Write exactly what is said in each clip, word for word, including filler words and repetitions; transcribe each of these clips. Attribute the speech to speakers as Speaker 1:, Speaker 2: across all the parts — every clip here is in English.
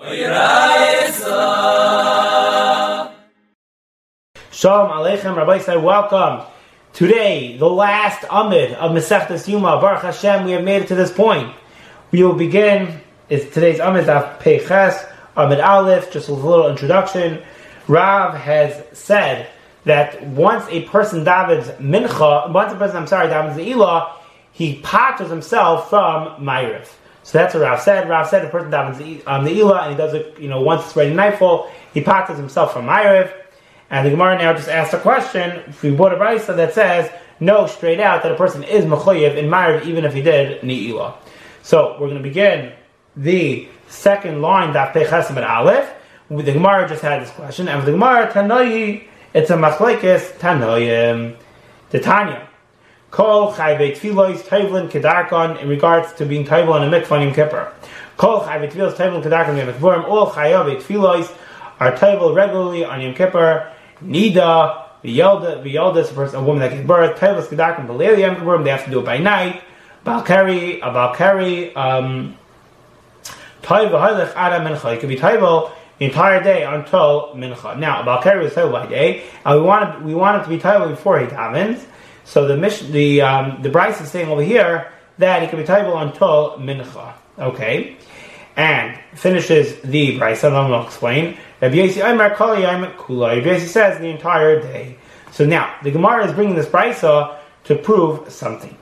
Speaker 1: Shalom Aleichem, Rabbi said, welcome. Today, the last Amid of Masechtas Yuma. Baruch Hashem, we have made it to this point. We will begin, it's today's Amid of Peiches, Amid Aleph, just a little introduction. Rav has said that once a person davens mincha, once a person, I'm sorry, davens the Ilah, he paters himself from Ma'ariv. So that's what Rav said. Rav said a person davens the, um, the Ilah, and he does it, you know, once it's ready nightfall, he paters himself from Ma'ariv. And the Gemara now just asked a question. If we bought a brisa that says, no, straight out, that a person is mechoyev in Ma'ariv, even if he did Ni'ilah. So we're going to begin the second line, Daf Pei Ches Amid Aleph. The Gemara just had this question, and with the Gemara, Tanoi, it's a machlekes Tanoim. The Tanya. Kol chayvei tfilos tayvlin kedarkon, in regards to being tayvl on a mikvah on Yom Kippur. Kol chayvei tfilos tayvlin kedarkon Yom Kippur. All chayvei tfilos are tayvl regularly on Yom Kippur. Nida, v'yelda, v'yelda, a person, a woman that gives birth. Tayvlos kedarkon b'leil Yom Kippur. They have to do it by night. Balkari, a balkari, um, tayvl haylech adam mincha. It could be tayvl the entire day until mincha. Now, a balkari is tayvl by day, and we want it, we want it to be tayvl before he davens. So the mission, the um, the Bryce is saying over here that he can be tayvl until mincha. Okay, and finishes the Bryce. And I'm going to explain. Rabbi Yossi Omer Kol Yom Kula. Rabbi Yossi says the entire day. So now the Gemara is bringing this Bryce to prove something.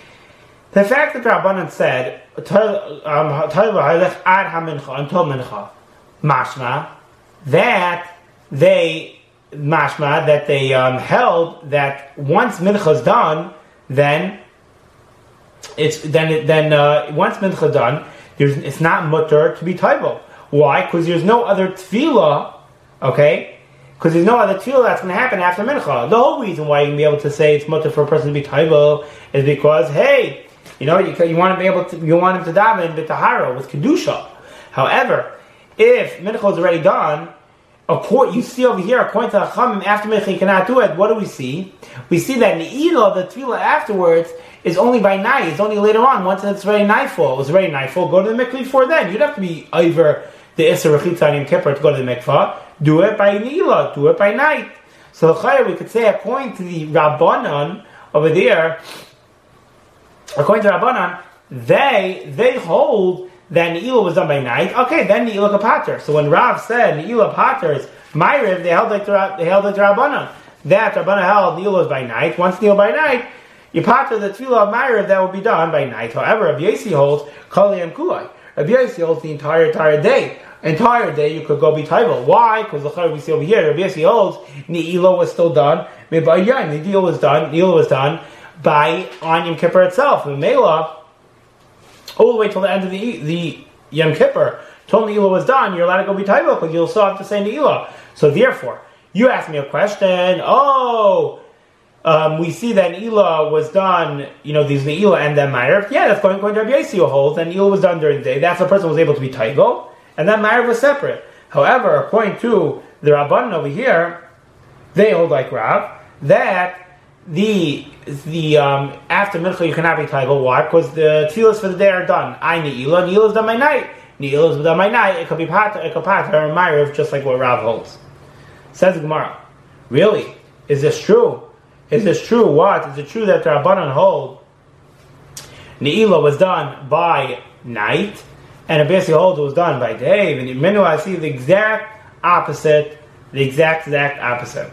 Speaker 1: The fact that Rabbanan said tayvl haylech ad hamincha until mincha, mashma that they. Mashma that they um, held that once mincha is done, then it's then then uh, once mincha is done, there's it's not mutter to be tayvl. Why? Because there's no other tefillah. Okay, because there's no other tefillah that's going to happen after mincha. The whole reason why you can be able to say it's mutter for a person to be tayvl is because hey, you know you, you want to be able to you want him to daven b'tahara with kedusha. However, if mincha is already done, you see over here, according to Chachamim, after Mincha you cannot do it. What do we see? We see that Ne'ilah, the tefillah afterwards, is only by night. It's only later on, once it's already nightfall. It was already nightfall. Go to the mikvah before then. You'd have to be over the Isser Rechitza on Yom Kippur to go to the mikvah. Do it by Ne'ilah. Do it by night. So we could say, according to the Rabbanan over there, according to Rabbanan, they they hold that Ne'ilah was done by night. Okay, then Ne'ilah kapater. So when Rav said Ne'ilah paters Ma'ariv, they held like the they held like the Rabbanan. That Rabbanan held Ne'ilah was by night. Once Ne'ilah by night, you pater the tefillah of Ma'ariv, that will be done by night. However, Rabbi Yossi holds Kol Yom Kulai. Rabbi Yossi holds the entire entire day. Entire day you could go be tayvl. Why? Because the we see over here, Rabbi Yossi holds Ne'ilah was still done. Maybe by Yom Ne'ilah was done. Ne'ilah was done by on Yom Kippur itself. And Mela, all the way till the end of the the Yom Kippur, till Ne'ilah was done, you're allowed to go be tayvl because you'll still have to say Ne'ilah. So therefore, you asked me a question. Oh, um, we see that Ne'ilah was done. You know, these Ne'ilah and then Ma'ariv. Yeah, that's going going to Rabbi Yossi holds. And Ne'ilah was done during the day. That's the person was able to be tayvl, and then Ma'ariv was separate. However, according to the Rabbanan over here, they hold like Rav that the the um, after mincha you cannot be tayvl. Why? Because the tefillas for the day are done. I Ne'ilah, Ne'ilah is done by night. Ne'ilah is done by night. It could be pat, it could pat or Ma'ariv, just like what Rav holds. Says the Gemara. Really? Is this true? Is this true? What? Is it true that the Rabbanan hold Ne'ilah was done by night, and it basically holds it was done by day? And in I see the exact opposite. The exact exact opposite.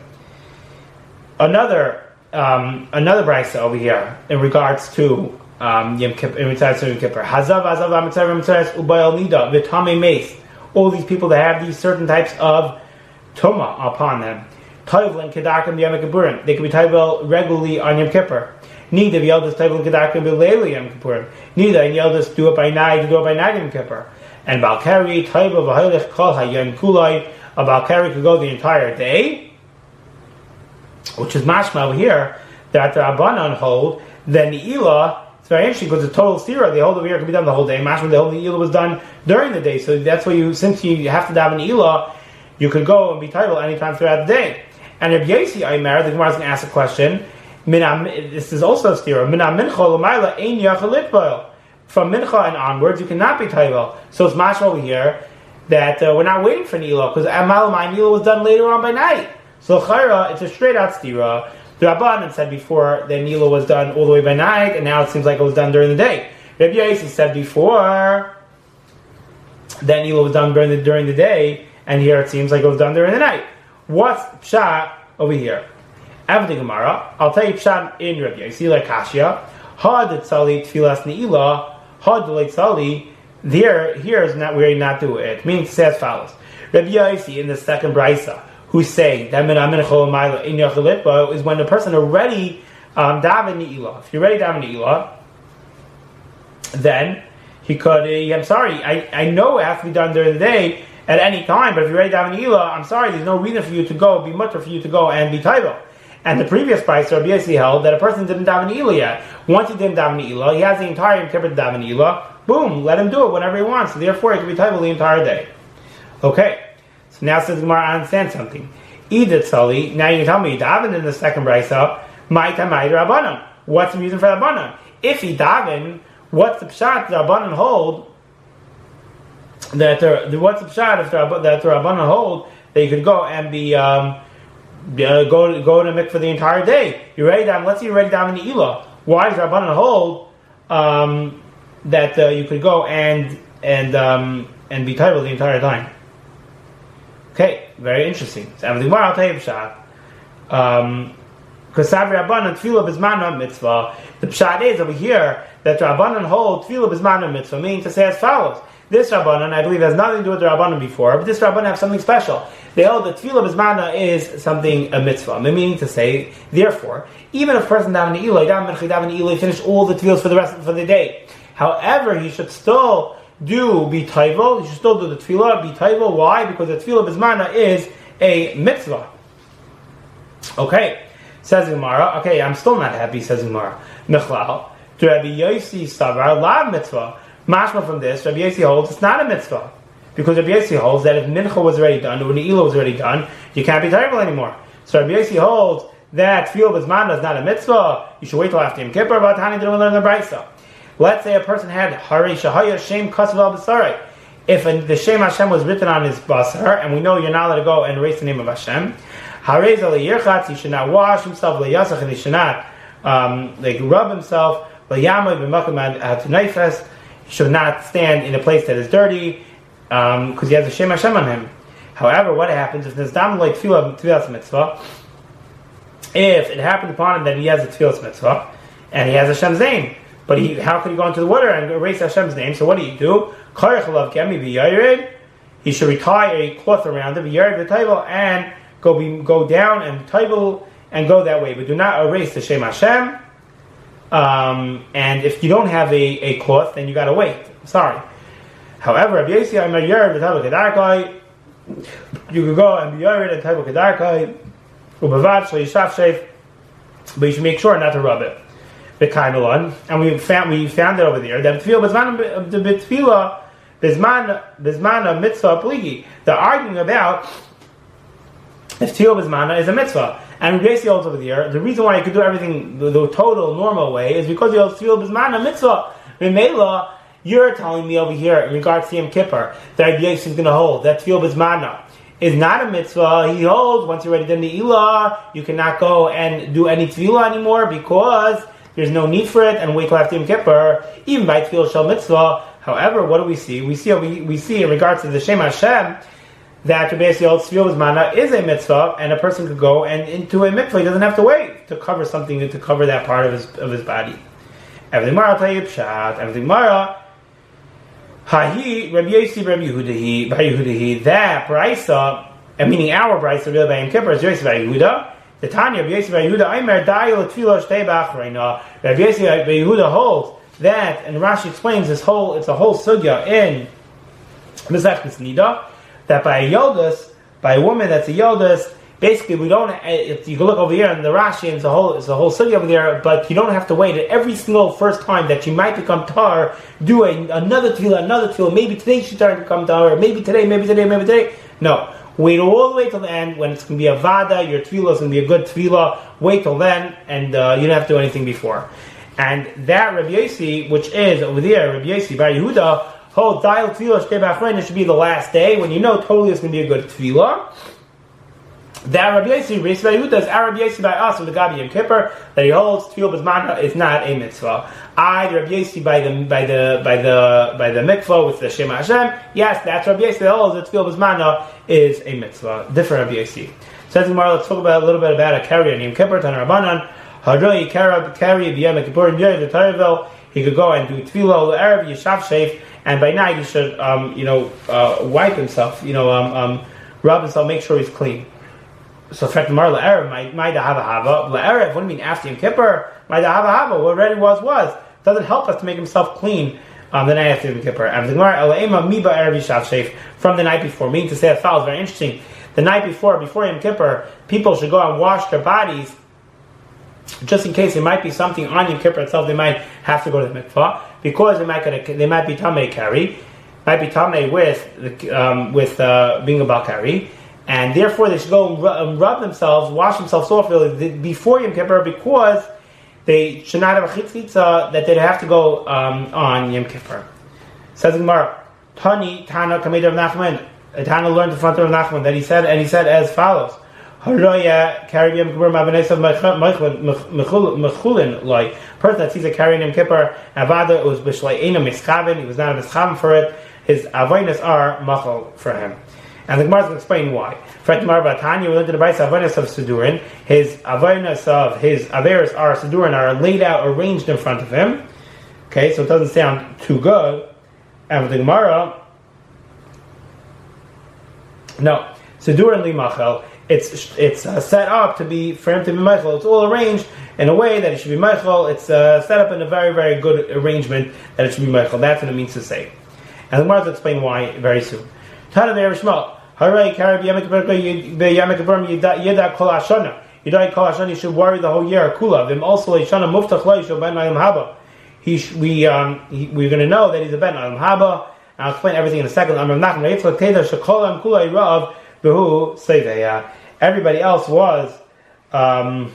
Speaker 1: Another. Um, another brisa over here in regards to um, Yom Kippur, in regards to Yom Kippur. Hazav, Hazav, Amitzav, Amitzav, Ubayal Nida, Vitame Mace. All these people that have these certain types of tuma upon them. Tayvl and Kedakim Yom Kippurim. They can be tayvl regularly on Yom Kippur. Nida, Yeldus Tayvl and Kedakim B'Leili Yom Kippurim. Nida and Yeldus do it by night, do it by night Yom Kippur. And Balkari, Tayvl, V'Haylech, Kol HaYom Kulai. A Balkari could go the entire day, which is mashma over here, that the Rabbanan hold, then the Ne'ilah, it's very interesting because the total stira, they hold over here, can be done the whole day. Mashma, the whole Ne'ilah was done during the day. So that's why you, since you have to daven Ne'ilah, you could go and be tayvl anytime throughout the day. And Rabbi Yossi Aimer, the Gemara is going to ask a question, this is also a stira, from mincha and onwards, you cannot be tayvl. So it's mashma over here, that uh, we're not waiting for Nila, because Amal my Nila was done later on by night. So Chayra, it's a straight out stira. The Rabbanan said before that Nila was done all the way by night, and now it seems like it was done during the day. Rabbi Yosi said before that Nila was done during the, during the day, and here it seems like it was done during the night. What's Pshat over here? After the Gemara, I'll tell you Pshat in Rabbi Yosi, like Kashya. Had tzali tfilas ne'ilah, had like tzali. There, here is not where you not do it. Meaning to say as follows: Rabbi Yosi in the second brisa, who's saying that is when the person already um, daven ne'ilah. If you're ready daven ne'ilah, then he could. Uh, I'm sorry, I, I know it has to be done during the day at any time. But if you're ready daven ne'ilah, I'm sorry, there's no reason for you to go. Be mutter for you to go and be taiva. And the previous price, Rabbi Yosi held that a person didn't daven ne'ilah yet. Once he didn't daven ne'ilah, he has the entire Yom Kippur to daven ne'ilah. Boom, let him do it whenever he wants. So therefore, he can be taiva the entire day. Okay. So now says Gemara, I understand something. Edith Sully, now you can tell me, daven in the second brisa, my tamai rabbanon. What's the reason for rabbanon? If he daven, what's the pshat the rabbanon hold? That the what's the pshat if the that the rabbanon hold that you could go and be um, uh, go go to mikveh for the entire day? You're ready daven. Let's say you're ready daven ne'ilah. Why does rabbanon hold um, that uh, you could go and and um, and be taiva the entire time? Okay, very interesting. So I'll tell you Pshat. Because Sabri Rabbanan Tefillah B'zman mitzvah. The Pshat is over here that Rabbanan hold Tefillah B'zman mitzvah, meaning to say as follows. This Rabbanan, I believe, has nothing to do with the Rabbanan before, but this Rabbanan have something special. They hold that Tefillah B'zman is something, a mitzvah, meaning to say, therefore, even if a person daven ne'ilah, daven menchei, daven ne'ilah, finish all the tefillas for the rest for the day. However, he should still do be taival, you should still do the tefillah, be taival. Why? Because the tefillah b'zmana is a mitzvah. Okay, says Gemara. Okay, I'm still not happy, says Gemara. Mechlal, to Rabbi Yosi Savar, la mitzvah. Mashma from this, Rabbi Yosi holds it's not a mitzvah. Because Rabbi Yosi holds that if mincha was already done, or ne'ilah was already done, you can't be taival anymore. So Rabbi Yosi holds that tefillah b'zmana is not a mitzvah, you should wait till after Yom Kippur, about Tani didn't learn the brisa. Let's say a person had Hare Shahaya Shem Kasav al Basari. If a, the Shem Hashem was written on his basar, and we know you're not allowed to go and erase the name of Hashem, Hare Zali Yirchatz, he should not wash himself, Layasach, and he should not um, like rub himself, Layamay b'makam ha'tunaifes, he should not stand in a place that is dirty, because um, he has a Shem Hashem on him. However, what happens if there's dam like tefillah mitzvah? If it happened upon him that he has a tefillah mitzvah, and he has Hashem's name, but he, how could he go into the water and erase Hashem's name? So what do you do? He should retire a cloth around it, and go be, go down and table and go that way. But do not erase the Shem Hashem. Um, and if you don't have a, a cloth, then you got to wait. Sorry. However, you could go and be yared and table kedarkai, but you should make sure not to rub it. And we found we found it over there that tefillah the tefillah bizman bizman mitzvah pligi. They're arguing about if tefillah bizmana is a mitzvah, and we basically holds over there. The reason why you could do everything the, the total normal way is because you hold tefillah bizmana mitzvah. Remela, you're telling me over here in regards to Yom Kippur that Rabbi Yosi is going to hold that tefillah bizmana is not a mitzvah. He holds once you're ready to the ne'ilah, you cannot go and do any tefillah anymore because there's no need for it, and wait till after Yom Kippur, even by tefillah shel mitzvah. However, what do we see? We see we, we see in regards to the Shem Hashem that basically all tefillah b'zmana is a mitzvah, and a person could go and into a mitzvah. He doesn't have to wait to cover something to cover that part of his of his body. Everything Mara tell you pshat. Everything Mara. Hahi Rabbi Yosi Rabbi Yehudahi Rabbi Yehudahi that brisa, and meaning our brisa really by Yom Kippur is Yosi Rabbi Yehuda. The Tanya Rabbi Yosi Rabbi Yehuda Aimer Dayil Tefillah Shtei B'Achrayna. Rabbi Yosi Rabbi Yehuda holds that, and Rashi explains this whole it's a whole sugya in Masechtas Nida that by a yoldus, by a woman that's a yoldus, basically we don't. If you can look over here in the Rashi, and it's a whole it's a whole sugya over there, but you don't have to wait at every single first time that she might become tar. Do a, another tefillah, another tefillah. Maybe today she started to become tar. Maybe today, maybe today, maybe today. No. Wait all the way till the end when it's going to be a vada, your tefillah is going to be a good tefillah. Wait till then, and uh, you don't have to do anything before. And that Rabbi Yosi, which is over there, Rabbi Yosi Bar Yehuda, hold dial tefillah shtei b'achrein, it should be the last day when you know totally it's going to be a good tefillah. That Rabbi Yossi, Rabbi Yehuda is Rabbi Yossi by us with the Gabi Yom Kippur that he holds tefillah b'zman is not a mitzvah. I, Rabbi Yossi by the by the by the by the mikvah with the Shema Hashem. Yes, that's Rabbi Yossi that holds that tefillah b'zman is a mitzvah. Different Rabbi Yossi. Says tomorrow, let's talk about a little bit about a carry on Yom Kippur. Tan Rabbanan Haroi carry carry b'Yom Kippur the Torah. He could go and do tefillah l'erev yishav sheif, and by night he should um, you know uh, wipe himself, you know um, um, rub himself, make sure he's clean. So, fact, Mar la'erev, my dahava hava. La'erev, what do you mean after Yom Kippur? My dahava hava, what already was, was. It doesn't help us to make himself clean um, the night after Yom Kippur. And the Gemara, Ela'ema miba erev yishav sheif, from the night before. Meaning to say that follows, very interesting. The night before, before Yom Kippur, people should go and wash their bodies, just in case there might be something on Yom Kippur itself, they might have to go to the mikvah, because they might, get a, they might be tamei carry, might be tamei with, um, with uh, being a bal carry. And therefore, they should go and rub, rub themselves, wash themselves off before Yom Kippur, because they should not have a chitzitza that they'd have to go um, on Yom Kippur. Says the Gemara, Tani Tana Kamed of Nachman. Tana learned in front of Nachman that he said, and he said as follows: Haroya carry Yom Kippur ma'abenesav mechulin like person that sees a carry Yom Kippur avada was b'shlei ena mischavin. He was not a mischavin for it. His avodas are machal for him. And the Gemara will explain why. Fret Gemara Batanya, we learned to the Bais Avanas of Sidurin. His Avanas of his Averis are Sidurin are laid out, arranged in front of him. Okay, so it doesn't sound too good. And with the Gemara, no, Sidurin li Machel. It's it's uh, set up to be for him to be Machel. It's all arranged in a way that it should be Machel. It's uh, set up in a very very good arrangement that it should be Machel. That's what it means to say. And the Gemara will explain why very soon. Tana ve'erishmal. Haray carry b'yam kippur b'yam kippur yeda kol hashana. Yedai kol hashana. You should worry the whole year. Kula. V'im also leishana muftach lo yishol ben ayam haba. He we um he, we're going to know that he's a ben ayam haba. And I'll explain everything in a second. Amram Nachman reitzla teda shekolam kula irav behu seiveya. Everybody else was um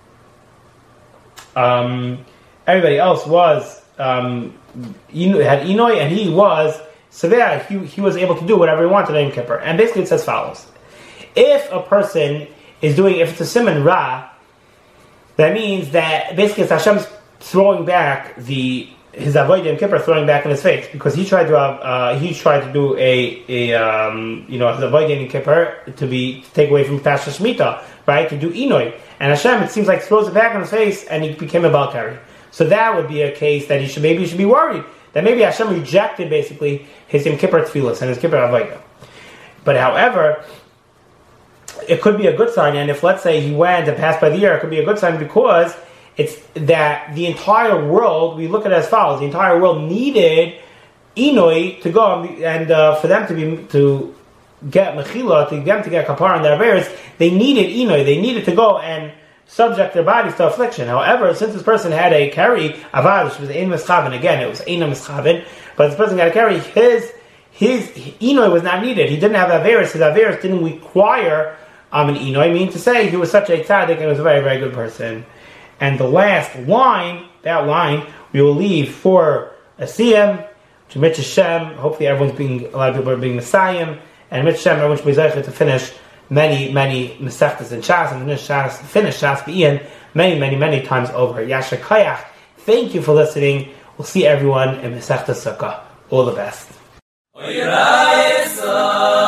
Speaker 1: um everybody else was um had Inoi, and he was. So there, he, he was able to do whatever he wanted on Yom Kippur. And basically it says as follows. If a person is doing, if it's a Siman Ra, that means that basically it's Hashem's throwing back the, his Avodah Yom Kippur throwing back in his face. Because he tried to have, uh, he tried to do a, a um, you know, his Avodah Yom Kippur to be, to take away from Tasha Shemitah, right? To do Inoi. And Hashem, it seems like, throws it back in his face and he became a Balkari. So that would be a case that he should, maybe he should be worried. That maybe Hashem rejected basically his Yom Kippur tefillas and his Kippur Avodah. But however, it could be a good sign, and if let's say he went and passed by the year, it could be a good sign because it's that the entire world, we look at it as follows, the entire world needed Inoi to go and uh, for them to be to get Mechila, to them to get Kapar on their affairs, they needed Inoi, they needed to go and subject their bodies to affliction. However, since this person had a carry avad, which was ein mischavin, again it was ein mischavin, but this person got a carry, his his inoi was not needed. He didn't have averis. His averis didn't require um, an inoi. I mean to say he was such a tzaddik and was a very very good person. And the last line, that line, we will leave for a siyam to Mitch Hashem. Hopefully, everyone's being a lot of people are being Messiah, and Mitch Hashem, everyone should be zeicher to finish many, many Masechtas and Shas, and finish Shas, finish Shas B'Iyan many, many, many times over. Yasher Kayach. Thank you for listening. We'll see everyone in Masechta Sukkah. All the best.